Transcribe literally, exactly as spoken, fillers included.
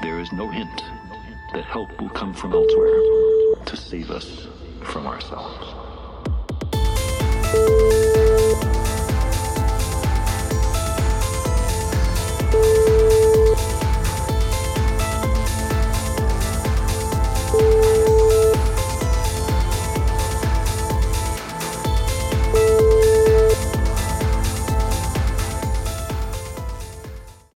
There is no hint that help will come from elsewhere to save us from ourselves.